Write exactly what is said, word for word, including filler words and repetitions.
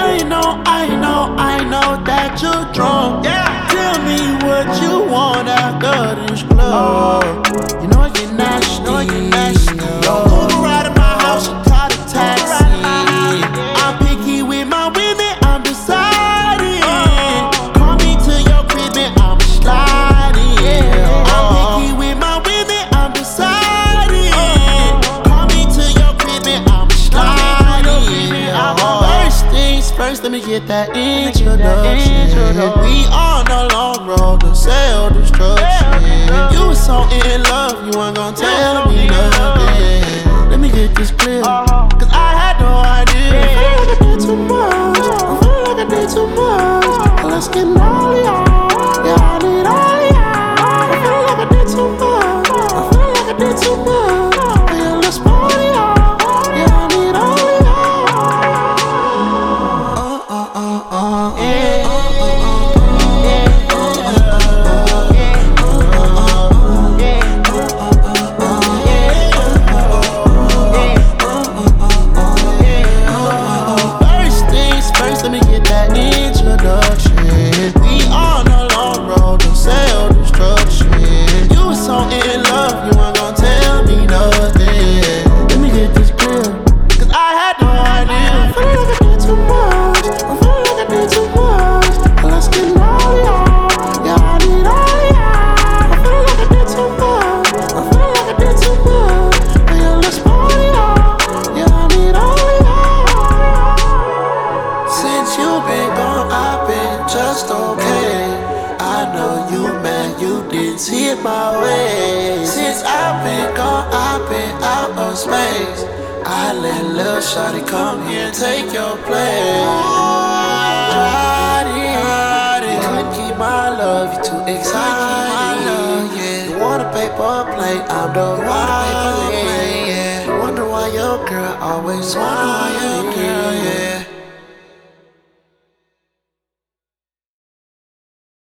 I know, I know, I know that you're drunk. Yeah. Tell me what you want after this club. You know I get nasty, know I get nasty. Don't move around in my house, you call a taxi. I'm picky with my women, I'm deciding. Call me to your crib and I'm sliding. I'm picky with my women, I'm deciding. Call me to your crib and I'm sliding. First things first, let me get that introduction. We on the long road to self-destruction. You was so in love, you weren't gon' tell me nothing. Let me get this clear, cause I had no idea. I feel like I did too much, I feel like I did too much. Let's get gnarly, yeah, I need all y'all. I feel like I did too much, I feel like I did too much. Yeah, let's party, yeah, I need all y'all. Uh, uh, uh, uh, yeah. Let me get that introduction. We on a long road to self-destruction. You was so in love, you weren't gon' tell me nothing. Let me get this clear, cause I had no idea. I feel like I did too much, I feel like I did too much. Let's get gnarly, yeah, I need all y'all. I feel like I did too much, I feel like I did too much. Yeah, let's party, yeah, I need all y'all. Since you been gone, I've been just okay. I know you mad, you didn't see it my way. Since I've been gone, I've been out of space. I let Lil Shawty come here and take your place. Tried it, tried it. Couldn't keep my love, you too excited. Yeah. You want a paper plate, I'm the one. You wonder why your girl always wonder why your girl